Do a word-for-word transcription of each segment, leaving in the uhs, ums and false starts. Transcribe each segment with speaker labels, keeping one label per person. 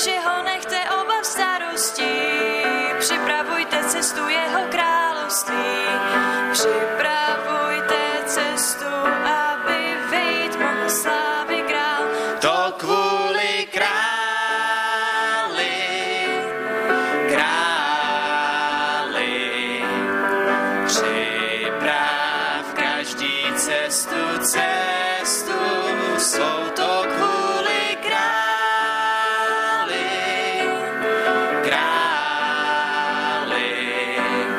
Speaker 1: duši ho nechte obav starostí, připravujte cestu jeho království. Připravujte cestu, aby vejít mohl slávy král.
Speaker 2: To kvůli králi, králi. Připrav každý cestu, cestu svou, to kvůli králi, králi.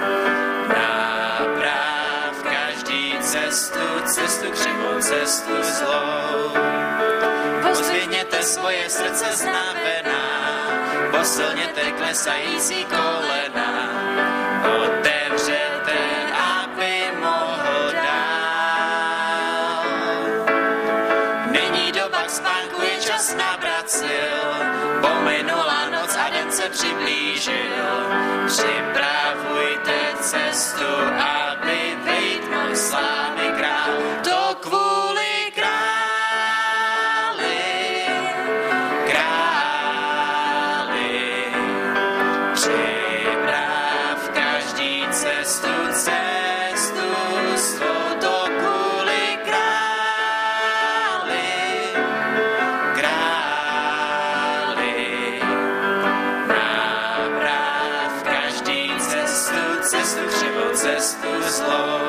Speaker 2: Naprav každý cestu, cestu křivou, cestu zlou. Pozvěněte svoje srdce znavená, posilněte klesající kolena, otevřete, aby mohl dál. Není doba k spánku, je čas nabrat sil, pominula noc a den se přiblížil. Připravujte cestu, aby vejít mohl slávy král. To kvůli králi, králi. Připrav každý cestu, cestu svou, to kvůli králi, králi. Naprav každý cestu, cestu křivou, cestu zlou.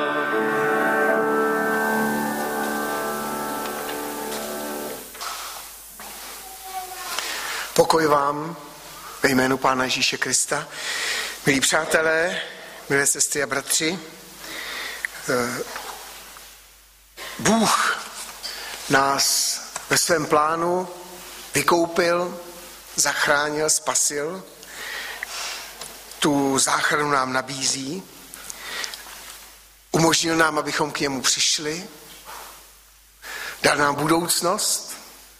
Speaker 3: Pokoj vám ve jménu Pána Ježíše Krista. Milí přátelé, milé sestry a bratři, Bůh nás ve svém plánu vykoupil, zachránil, spasil. Tu záchranu nám nabízí. Umožnil nám, abychom k němu přišli. Dal nám budoucnost.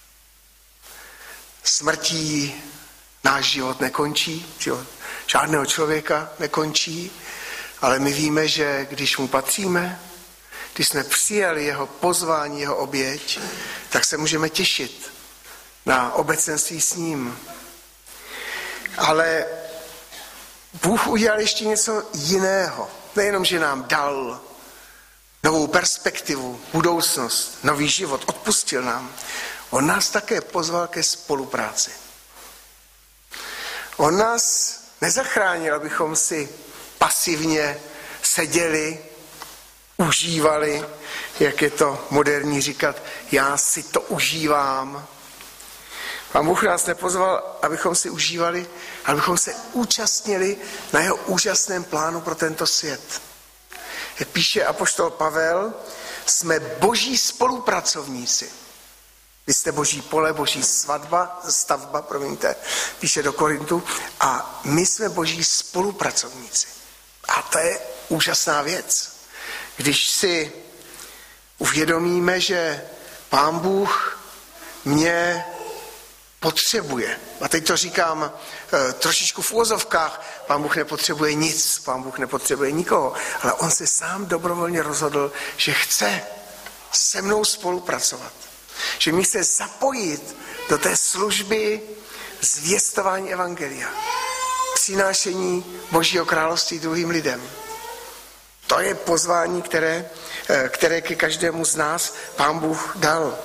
Speaker 3: Smrtí náš život nekončí, život žádného člověka nekončí, ale my víme, že když mu patříme, když jsme přijali jeho pozvání, jeho oběť, tak se můžeme těšit na obecenství s ním. Ale Bůh udělal ještě něco jiného. Nejenom, že nám dal novou perspektivu, budoucnost, nový život, odpustil nám. On nás také pozval ke spolupráci. On nás nezachránil, abychom si pasivně seděli, užívali, jak je to moderní říkat, já si to užívám. Pán Bůh nás nepozval, abychom si užívali, abychom se účastnili na jeho úžasném plánu pro tento svět. Jak píše apoštol Pavel, jsme boží spolupracovníci. Vy jste boží pole, boží svatba, stavba, promiňte, píše do Korintu, a my jsme boží spolupracovníci. A to je úžasná věc. Když si uvědomíme, že Pán Bůh mě potřebuje. A teď to říkám e, trošičku v úvozovkách. Pán Bůh nepotřebuje nic, Pán Bůh nepotřebuje nikoho, ale on se sám dobrovolně rozhodl, že chce se mnou spolupracovat. Že mě chce zapojit do té služby zvěstování evangelia. Přinášení Božího království druhým lidem. To je pozvání, které, které ke každému z nás Pán Bůh dal.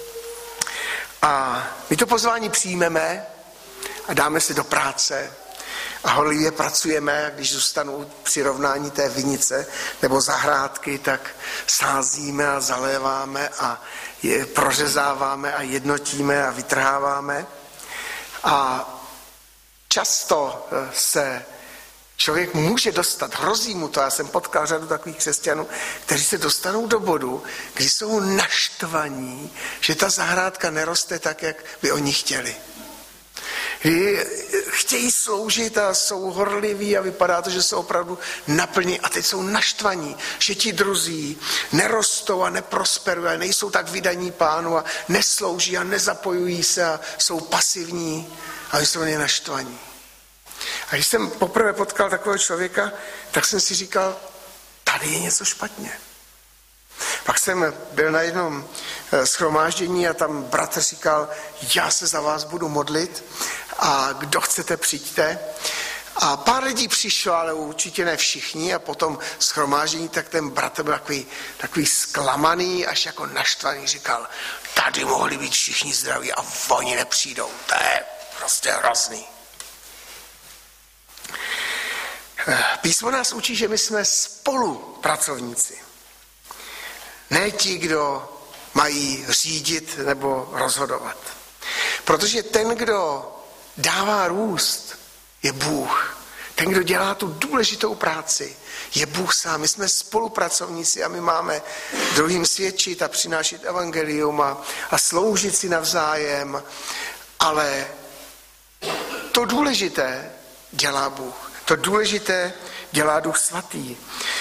Speaker 3: A my to pozvání přijmeme a dáme se do práce a horlivě pracujeme. Když zůstanou při rovnání té vinice nebo zahrádky, tak sázíme a zaléváme a je prořezáváme a jednotíme a vytrháváme. A často se člověk může dostat, hrozí mu to, já jsem potkal řadu takových křesťanů, kteří se dostanou do bodu, kdy jsou naštvaní, že ta zahrádka neroste tak, jak by oni chtěli. Kdy chtějí sloužit a jsou horliví a vypadá to, že jsou opravdu naplní a teď jsou naštvaní, že ti druzí nerostou a neprosperují a nejsou tak vydaní Pánu a neslouží a nezapojují se a jsou pasivní a jsou jen naštvaní. A když jsem poprvé potkal takového člověka, tak jsem si říkal, tady je něco špatně. Pak jsem byl na jednom shromáždění a tam bratr říkal, já se za vás budu modlit a kdo chcete, přijďte. A pár lidí přišlo, ale určitě ne všichni, a potom shromáždění, tak ten bratr byl takový, takový zklamaný, až jako naštvaný, říkal, tady mohli být všichni zdraví a oni nepřijdou, to je prostě hrozný. Písmo nás učí, že my jsme spolupracovníci. Ne ti, kdo mají řídit nebo rozhodovat. Protože ten, kdo dává růst, je Bůh. Ten, kdo dělá tu důležitou práci, je Bůh sám. My jsme spolupracovníci a my máme druhým svědčit a přinášet evangelium a, a sloužit si navzájem, ale to důležité dělá Bůh. To důležité dělá Duch Svatý.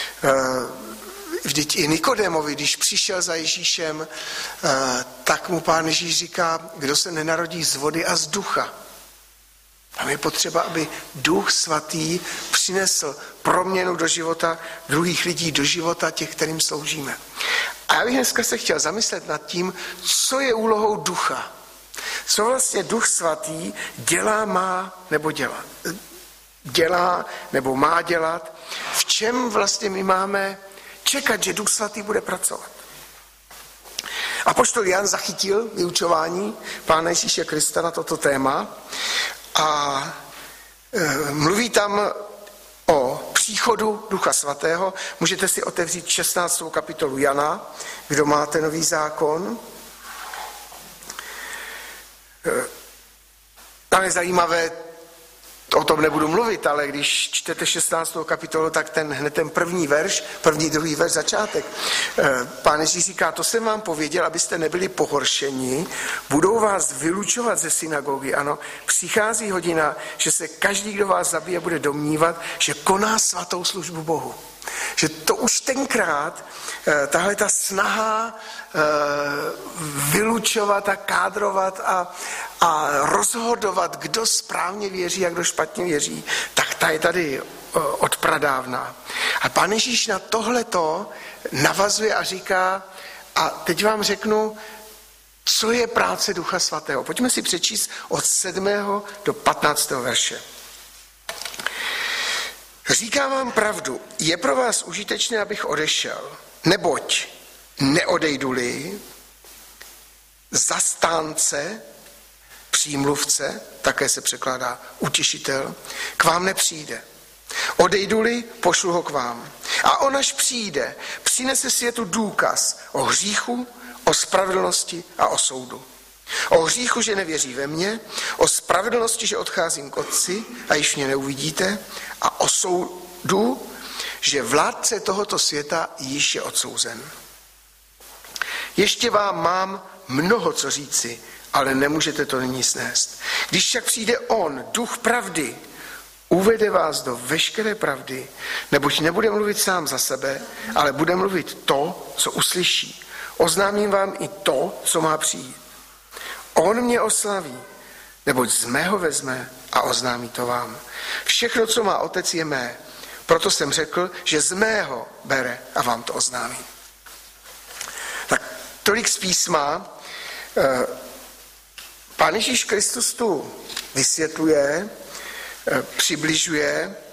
Speaker 3: Vždyť i Nikodémovi, když přišel za Ježíšem, tak mu Pán Ježíš říká, kdo se nenarodí z vody a z ducha. Tam je potřeba, aby Duch Svatý přinesl proměnu do života druhých lidí, do života těch, kterým sloužíme. A já bych dneska se chtěl zamyslet nad tím, co je úlohou ducha. Co vlastně Duch Svatý dělá, má nebo dělá. Dělá nebo má dělat. V čem vlastně my máme čekat, že Duch Svatý bude pracovat. Apoštol Jan zachytil vyučování Pána Ježíše Krista na toto téma a e, mluví tam o příchodu Ducha Svatého. Můžete si otevřít šestnáctou kapitolu Jana, kdo máte Nový zákon. E, tam je zajímavé, o tom nebudu mluvit, ale když čtete šestnáctou kapitolu, tak ten, hned ten první verš, první, druhý verš, začátek. Pán Ježíš říká, to jsem vám pověděl, abyste nebyli pohoršeni, budou vás vylučovat ze synagogy. Ano, přichází hodina, že se každý, kdo vás zabije, bude domnívat, že koná svatou službu Bohu. Že to už tenkrát, tahle ta snaha vylučovat a kádrovat a, a rozhodovat, kdo správně věří a kdo špatně věří, tak ta je tady od pradávna. A Pán Ježíš na tohleto navazuje a říká, a teď vám řeknu, co je práce Ducha Svatého. Pojďme si přečíst od sedmého do patnáctého verše. Říkám vám pravdu, je pro vás užitečné, abych odešel, neboť neodejdu-li, zastánce, přímluvce, také se překládá utěšitel, k vám nepřijde. Odejdu-li, pošlu ho k vám. A on, až přijde, přinese světu důkaz o hříchu, o spravedlnosti a o soudu. O hříchu, že nevěří ve mě, o spravedlnosti, že odcházím k Otci a již mě neuvidíte, a o soudu, že vládce tohoto světa již je odsouzen. Ještě vám mám mnoho co říci, ale nemůžete to nyní snést. Když však přijde on, Duch pravdy, uvede vás do veškeré pravdy, neboť nebude mluvit sám za sebe, ale bude mluvit to, co uslyší. Oznámím vám i to, co má přijít. On mě oslaví, neboť z mého vezme a oznámí to vám. Všechno, co má Otec, je mé. Proto jsem řekl, že z mého bere a vám to oznámí. Tak tolik z písma. Pán Ježíš Kristus tu vysvětluje, přibližuje,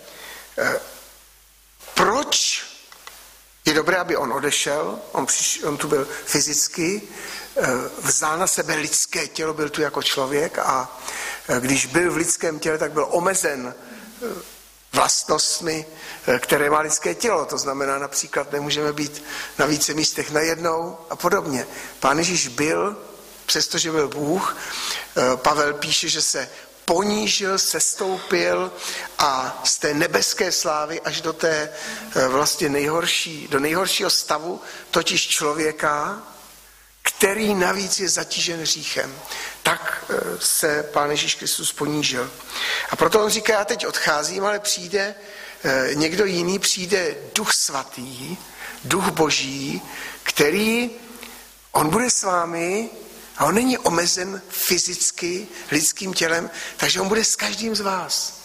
Speaker 3: proč je dobré, aby on odešel, on, přiš, on tu byl fyzicky, vzal na sebe lidské tělo, byl tu jako člověk a když byl v lidském těle, tak byl omezen vlastnostmi, které má lidské tělo. To znamená například, nemůžeme být na více místech najednou a podobně. Pán Ježíš byl, přestože byl Bůh, Pavel píše, že se ponížil, sestoupil a z té nebeské slávy až do té vlastně nejhorší, do nejhoršího stavu, totiž člověka, který navíc je zatížen hříchem. Tak se Pán Ježíš Kristus ponížil. A proto on říká, já teď odcházím, ale přijde někdo jiný, přijde Duch Svatý, Duch Boží, který, on bude s vámi a on není omezen fyzicky lidským tělem, takže on bude s každým z vás.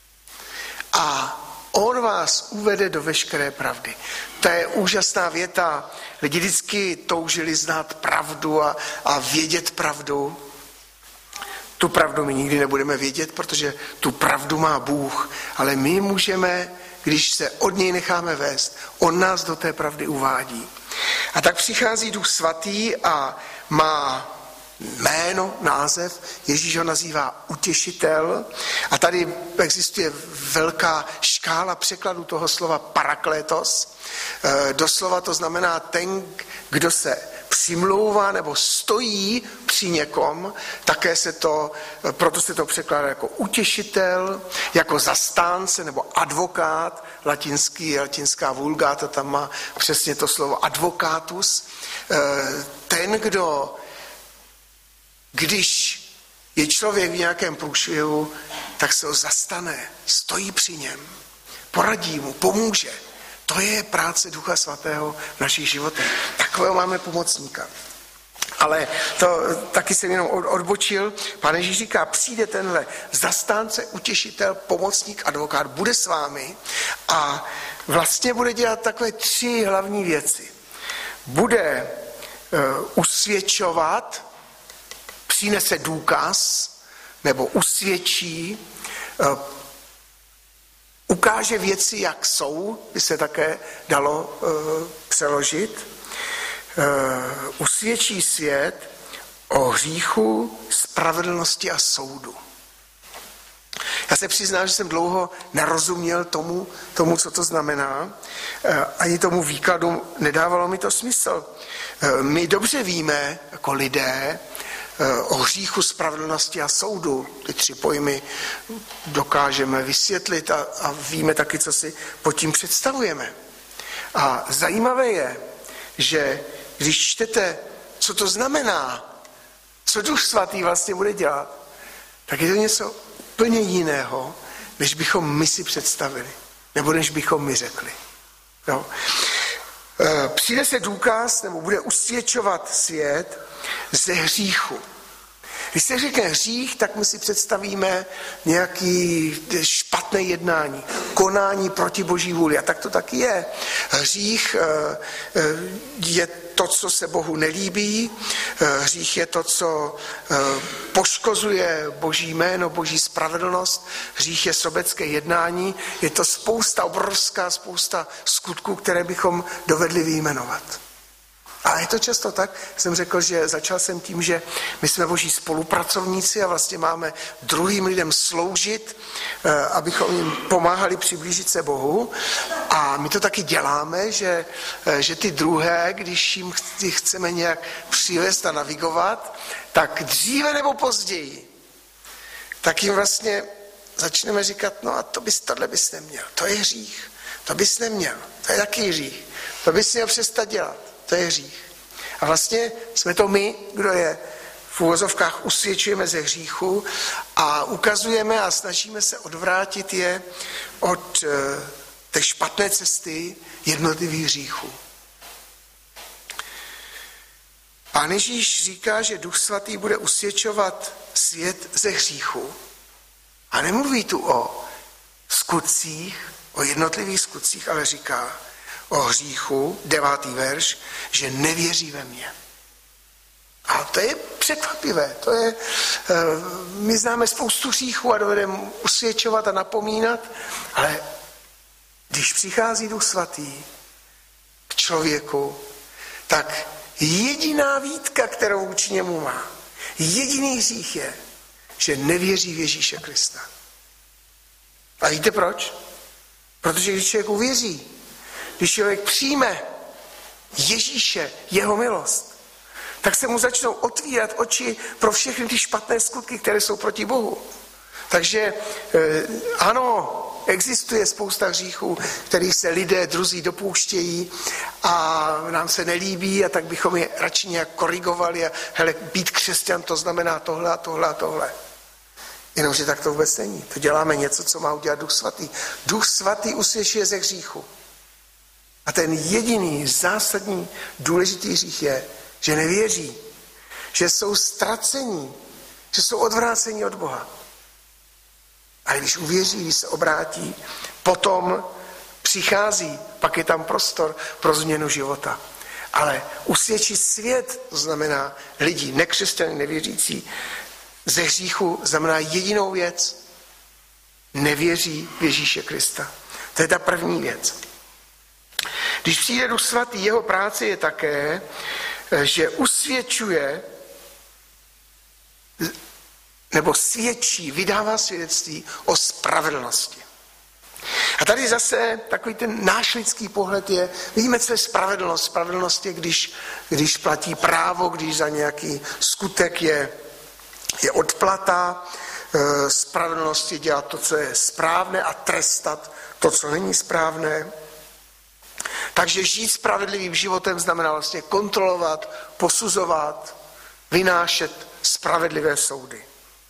Speaker 3: A on vás uvede do veškeré pravdy. To je úžasná věta. Lidi vždycky toužili znát pravdu a, a vědět pravdu. Tu pravdu my nikdy nebudeme vědět, protože tu pravdu má Bůh, ale my můžeme, když se od něj necháme vést, on nás do té pravdy uvádí. A tak přichází Duch Svatý a má jméno, název, Ježíš ho nazývá utěšitel a tady existuje velká škála překladu toho slova paraklétos. E, doslova to znamená ten, kdo se přimlouvá nebo stojí při někom, také se to, proto se to překládá jako utěšitel, jako zastánce nebo advokát, latinský, latinská vulgáta tam má přesně to slovo advocatus. E, ten, kdo když je člověk v nějakém průšvihu, tak se ho zastane, stojí při něm, poradí mu, pomůže. To je práce Ducha Svatého v našich životech. Takového máme pomocníka. Ale to taky jsem jenom odbočil. Pán Ježíš říká, přijde tenhle zastánce, utěšitel, pomocník, advokát, bude s vámi a vlastně bude dělat takové tři hlavní věci. Bude uh, usvědčovat, přinese důkaz nebo usvědčí, ukáže věci, jak jsou, by se také dalo přeložit, usvědčí svět o hříchu, spravedlnosti a soudu. Já se přiznám, že jsem dlouho nerozuměl tomu, tomu, co to znamená. Ani tomu výkladu nedávalo mi to smysl. My dobře víme, jako lidé, o hříchu, spravedlnosti a soudu. Ty tři pojmy dokážeme vysvětlit a, a víme taky, co si pod tím představujeme. A zajímavé je, že když čtete, co to znamená, co Duch Svatý vlastně bude dělat, tak je to něco úplně jiného, než bychom my si představili, nebo než bychom my řekli. Jo. Přijde se důkaz, nebo bude usvědčovat svět ze hříchu. Když se řekne hřích, tak my si představíme nějaký špatné jednání, konání proti Boží vůli. A tak to taky je. Hřích je to, co se Bohu nelíbí. Hřích je to, co poškozuje Boží jméno, Boží spravedlnost. Hřích je sobecké jednání. Je to spousta, obrovská spousta skutků, které bychom dovedli vyjmenovat. A je to často tak, jsem řekl, že začal jsem tím, že my jsme Boží spolupracovníci a vlastně máme druhým lidem sloužit, abychom jim pomáhali přiblížit se Bohu. A my to taky děláme, že, že ty druhé, když jim chceme nějak přivést a navigovat, tak dříve nebo později, tak jim vlastně začneme říkat, no a to bys, tohle bys neměl, to je hřích, to bys neměl, to je taky hřích, to bys měl přestat dělat. To je hřích. A vlastně jsme to my, kdo je v uvozovkách usvědčujeme ze hříchu a ukazujeme a snažíme se odvrátit je od té špatné cesty jednotlivých hříchů. Pán Ježíš říká, že Duch Svatý bude usvědčovat svět ze hříchu. A nemluví tu o skutcích, o jednotlivých skutcích, ale říká o hříchu, devátý verš, že nevěří ve mě. A to je překvapivé. To je, my známe spoustu hříchů a dovedeme usvědčovat a napomínat, ale když přichází Duch Svatý k člověku, tak jediná výtka, kterou vůči němu má, jediný hřích je, že nevěří v Ježíše Krista. A víte proč? Protože když člověk uvěří, když člověk přijme Ježíše, jeho milost, tak se mu začnou otvírat oči pro všechny ty špatné skutky, které jsou proti Bohu. Takže ano, existuje spousta hříchů, kterých se lidé druzí dopouštějí a nám se nelíbí a tak bychom je radši nějak korigovali a hele, být křesťan to znamená tohle a tohle a tohle. Jenomže tak to vůbec není. To děláme něco, co má udělat Duch Svatý. Duch Svatý usvědčuje ze hříchu. A ten jediný zásadní důležitý hřích je, že nevěří, že jsou ztracení, že jsou odvráceni od Boha. A když uvěří, když se obrátí, potom přichází, pak je tam prostor pro změnu života. Ale usvědčit svět, to znamená lidi, nekřesťané, nevěřící, ze hříchu znamená jedinou věc. Nevěří v Ježíše Krista. To je ta první věc. Když přijde Duch Svatý, jeho práce je také, že usvědčuje nebo svědčí, vydává svědectví o spravedlnosti. A tady zase takový ten náš lidský pohled je, vidíme, co je spravedlnost. Spravedlnost je, když, když platí právo, když za nějaký skutek je, je odplata. Spravedlnost je dělat to, co je správné a trestat to, co není správné. Takže žít spravedlivým životem znamená vlastně kontrolovat, posuzovat, vynášet spravedlivé soudy.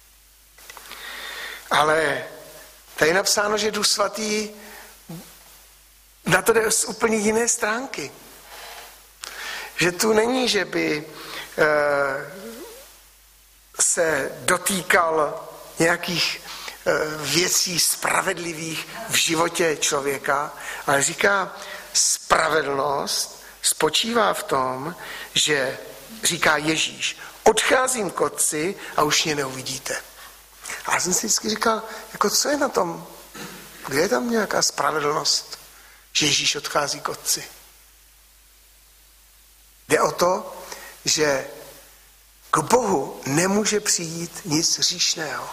Speaker 3: Ale tady je napsáno, že Duch Svatý na to jde z úplně jiné stránky. Že tu není, že by se dotýkal nějakých věcí spravedlivých v životě člověka, ale říká, spravedlnost spočívá v tom, že říká Ježíš, odcházím k Otci a už mě neuvidíte. A já jsem si vždycky říkal, jako co je na tom? Kde je tam nějaká spravedlnost, že Ježíš odchází k Otci? Jde o to, že k Bohu nemůže přijít nic hříšného.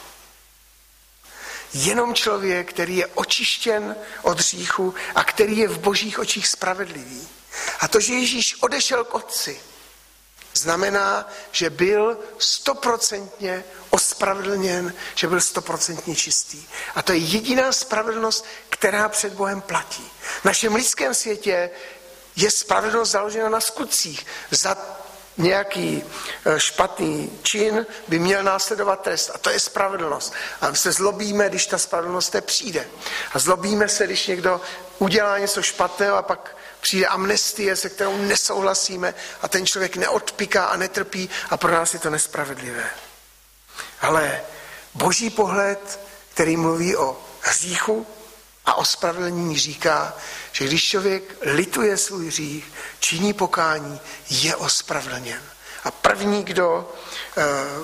Speaker 3: Jenom člověk, který je očištěn od hříchu a který je v Božích očích spravedlivý. A to, že Ježíš odešel k Otci, znamená, že byl stoprocentně ospravedlněn, že byl stoprocentně čistý. A to je jediná spravedlnost, která před Bohem platí. V našem lidském světě je spravedlnost založena na skutcích. Za nějaký špatný čin by měl následovat trest. A to je spravedlnost. A my se zlobíme, když ta spravedlnost nepřijde. A zlobíme se, když někdo udělá něco špatného a pak přijde amnestie, se kterou nesouhlasíme a ten člověk neodpiká a netrpí a pro nás je to nespravedlivé. Ale Boží pohled, který mluví o hříchu a o spravedlnění, říká, že když člověk lituje svůj hřích, činí pokání, je ospravedlněn. A první, kdo eh,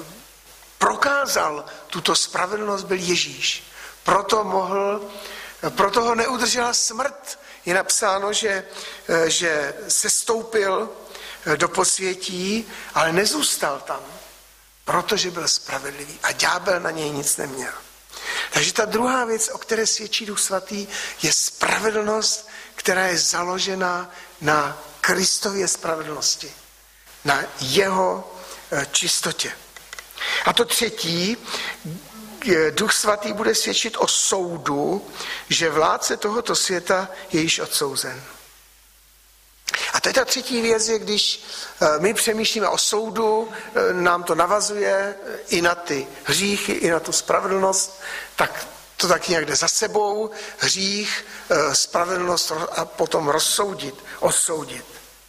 Speaker 3: prokázal tuto spravedlnost, byl Ježíš. Proto mohl, proto ho neudržela smrt. Je napsáno, že, eh, že se stoupil do posvětí, ale nezůstal tam, protože byl spravedlivý a ďábel na něj nic neměl. Takže ta druhá věc, o které svědčí Duch Svatý, je spravedlnost, která je založena na Kristově spravedlnosti, na jeho čistotě. A to třetí, Duch Svatý bude svědčit o soudu, že vládce tohoto světa je již odsouzen. A to je ta třetí věc, je, když my přemýšlíme o soudu, nám to navazuje i na ty hříchy, i na tu spravedlnost, tak to tak nějak jde za sebou, hřích, spravedlnost a potom rozsoudit, odsoudit.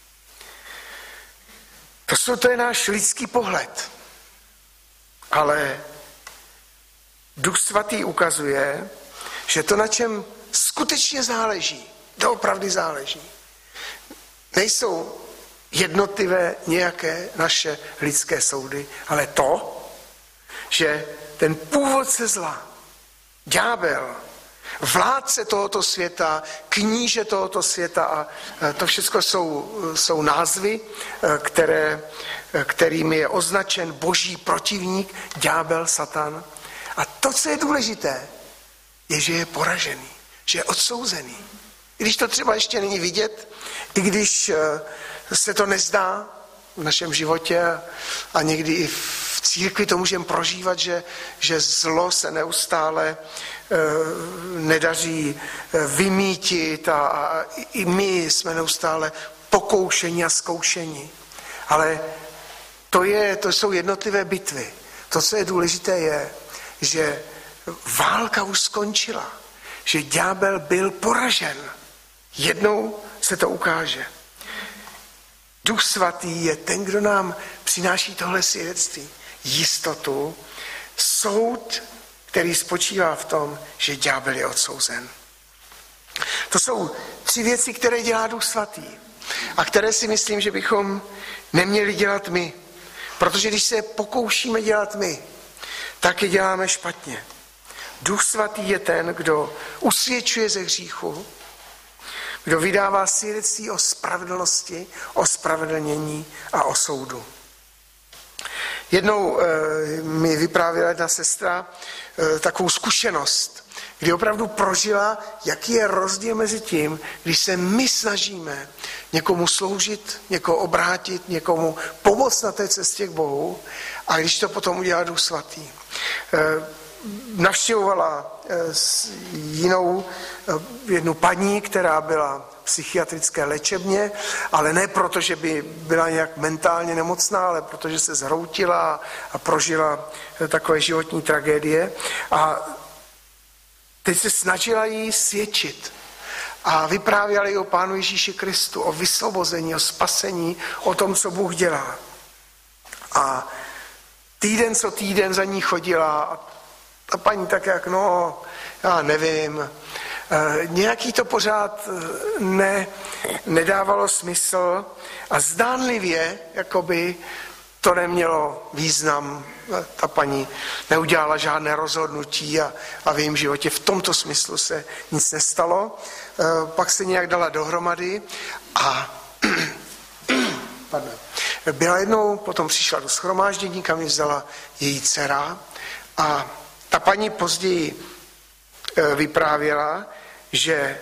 Speaker 3: To, jsou, to je náš lidský pohled. Ale Duch Svatý ukazuje, že to, na čem skutečně záleží, doopravdy záleží, nejsou jednotlivé nějaké naše lidské soudy, ale to, že ten původce zla, ďábel, vládce tohoto světa, kníže tohoto světa a to všechno jsou, jsou názvy, které, kterými je označen boží protivník, ďábel, satan. A to, co je důležité, je, že je poražený, že je odsouzený. I když to třeba ještě není vidět, i když se to nezdá v našem životě a někdy i v církvi to můžeme prožívat, že, že zlo se neustále e, nedaří vymítit a, a i my jsme neustále pokoušeni a zkoušeni. Ale to, je, to jsou jednotlivé bitvy. To, co je důležité, je, že válka už skončila, že ďábel byl poražen. Jednou se to ukáže. Duch Svatý je ten, kdo nám přináší tohle svědectví. Jistotu, soud, který spočívá v tom, že ďábel je odsouzen. To jsou tři věci, které dělá Duch Svatý a které si myslím, že bychom neměli dělat my. Protože když se pokoušíme dělat my, taky děláme špatně. Duch svatý je ten, kdo usvědčuje ze hříchu, kdo vydává svědectví o spravedlnosti, o spravedlnění a o soudu. Jednou e, mi vyprávěla jedna sestra e, takovou zkušenost, kdy opravdu prožila, jaký je rozdíl mezi tím, když se my snažíme někomu sloužit, někoho obrátit, někomu pomoct na té cestě k Bohu, a když to potom udělá Duch svatý. E, Navštěvovala jinou jednu paní, která byla v psychiatrické léčebně, ale ne proto, že by byla nějak mentálně nemocná, ale protože se zhroutila a prožila takové životní tragédie. A teď se snažila jí svědčit a vyprávěla jí o Pánu Ježíši Kristu, o vysvobození, o spasení, o tom, co Bůh dělá. A týden co týden za ní chodila a ta paní tak jak, no, já nevím, e, nějaký to pořád ne, nedávalo smysl a zdánlivě, jakoby to nemělo význam. Ta paní neudělala žádné rozhodnutí a, a v jejím životě v tomto smyslu se nic nestalo. E, pak se nějak dala dohromady a pardon, byla jednou, potom přišla do shromáždění, kam ji vzala její dcera a ta paní později vyprávěla, že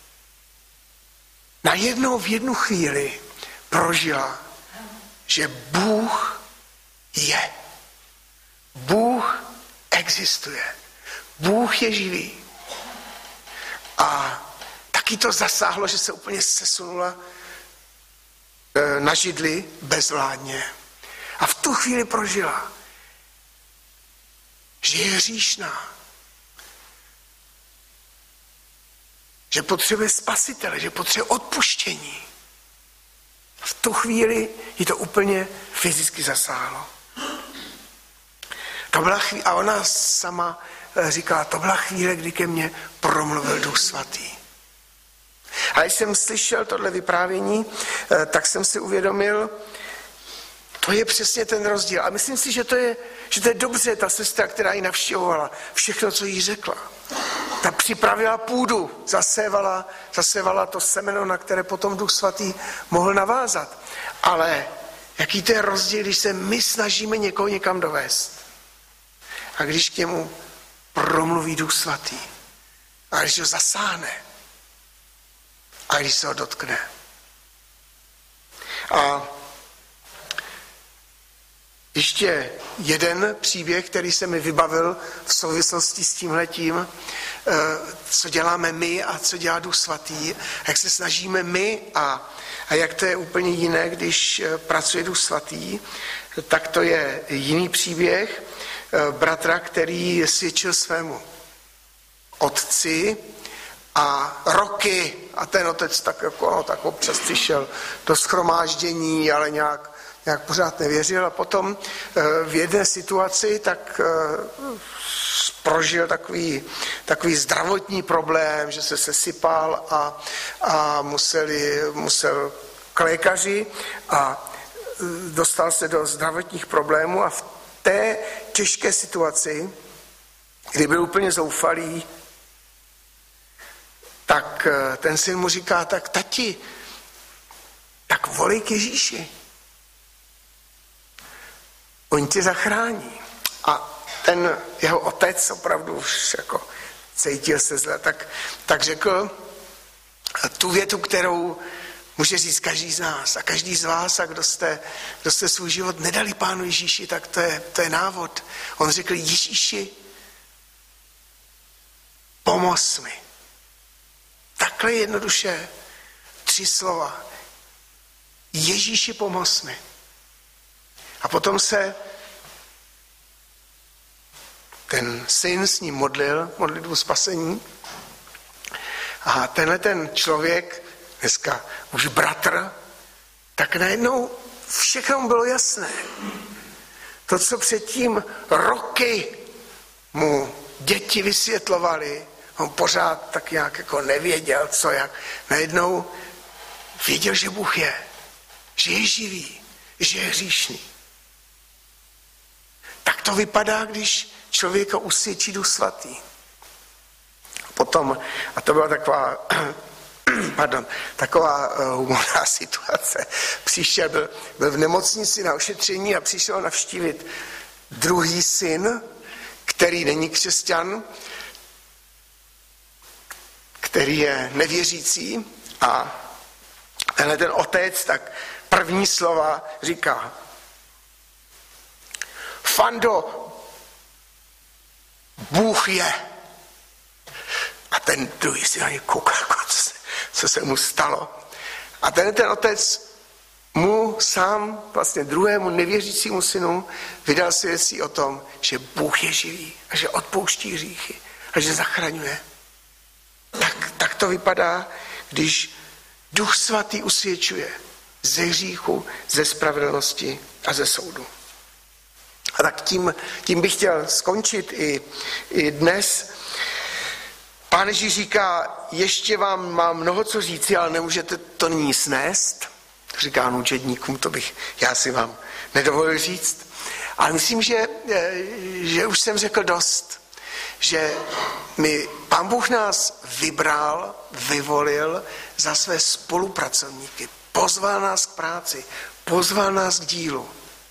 Speaker 3: najednou v jednu chvíli prožila, že Bůh je. Bůh existuje. Bůh je živý. A taky to zasáhlo, že se úplně sesunula na židli bezvládně. A v tu chvíli prožila, že je hříšná, že potřebuje spasitele, že potřebuje odpuštění. V tu chvíli jí to úplně fyzicky zasáhlo. To byla chvíle, a ona sama říkala, to byla chvíle, kdy ke mně promluvil Duch svatý. A když jsem slyšel tohle vyprávění, tak jsem si uvědomil, to je přesně ten rozdíl. A myslím si, že to je, že to je dobře, ta sestra, která ji navštěvovala, všechno, co jí řekla. Ta připravila půdu, zasévala, zasévala to semeno, na které potom Duch svatý mohl navázat. Ale jaký to je rozdíl, když se my snažíme někoho někam dovést. A když k němu promluví Duch svatý. A když ho zasáhne. A když se ho dotkne. A ještě jeden příběh, který se mi vybavil v souvislosti s tímhletím, co děláme my a co dělá Duch svatý, jak se snažíme my a, a jak to je úplně jiné, když pracuje Duch svatý, tak to je jiný příběh bratra, který svědčil svému otci a roky, a ten otec tak, jako, no, tak občas přišel do shromáždění, ale nějak nějak pořád nevěřil a potom v jedné situaci tak prožil takový, takový zdravotní problém, že se sesypal a, a museli, musel k lékaři a dostal se do zdravotních problémů a v té těžké situaci, kdy byl úplně zoufalý, tak ten syn mu říká, tak tati, tak volej k Ježíši. On tě zachrání. A ten jeho otec opravdu už jako cítil se zle, tak, tak řekl tu větu, kterou může říct každý z nás a každý z vás, a kdo jste, kdo jste svůj život nedali Pánu Ježíši, tak to je, to je návod. On řekl, Ježíši, pomoz mi. Takhle jednoduše tři slova. Ježíši, pomoz mi. A potom se ten syn s ním modlil, modlitbu spasení. A tenhle ten člověk, dneska už bratr, tak najednou všechno mu bylo jasné. To, co předtím roky mu děti vysvětlovali, on pořád tak nějak jako nevěděl, co jak. Najednou věděl, že Bůh je, že je živý, že je hříšný. Tak to vypadá, když člověka usvědčí Duch Svatý. Potom, a to byla taková, pardon, taková humorná situace, přišel, byl, byl v nemocnici na ošetření a přišel navštívit druhý syn, který není křesťan, který je nevěřící, a tenhle ten otec tak první slova říká: Fando, Bůh je. A ten druhý si na ně kouká, co se, co se mu stalo. A ten ten otec mu sám, vlastně druhému nevěřícímu synu, vydal svědectví o tom, že Bůh je živý a že odpouští hříchy a že zachraňuje. Tak, tak to vypadá, když Duch Svatý usvědčuje ze hříchu, ze spravedlnosti a ze soudu. A tak tím, tím bych chtěl skončit i, i dnes. Pán Ježíš říká, ještě vám mám mnoho co říci, ale nemůžete to nyní snést. Říká učedníkům, to bych já si vám nedovolil říct. Ale myslím, že, že už jsem řekl dost. Že my, Pán Bůh nás vybral, vyvolil za své spolupracovníky. Pozval nás k práci, pozval nás k dílu.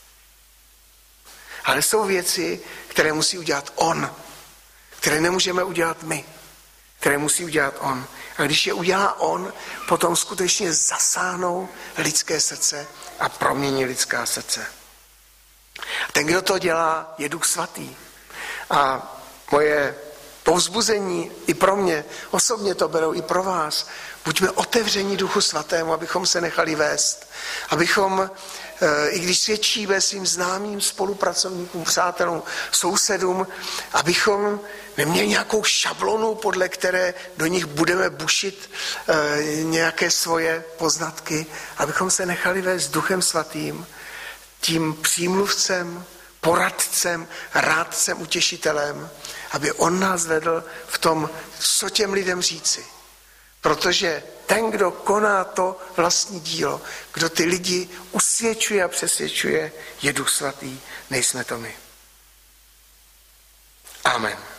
Speaker 3: Ale jsou věci, které musí udělat on, které nemůžeme udělat my, které musí udělat on. A když je udělá on, potom skutečně zasáhnou lidské srdce a promění lidská srdce. Ten, kdo to dělá, je Duch Svatý. A moje povzbuzení i pro mě, osobně to berou i pro vás, buďme otevření Duchu Svatému, abychom se nechali vést. Abychom, i když svědčíme svým známým spolupracovníkům, přátelům, sousedům, abychom neměli nějakou šablonu, podle které do nich budeme bušit nějaké svoje poznatky, abychom se nechali vést Duchem Svatým, tím přímluvcem, poradcem, rádcem, utěšitelem, aby on nás vedl v tom, co těm lidem říci. Protože ten, kdo koná to vlastní dílo, kdo ty lidi usvědčuje a přesvědčuje, je Duch Svatý, nejsme to my. Amen.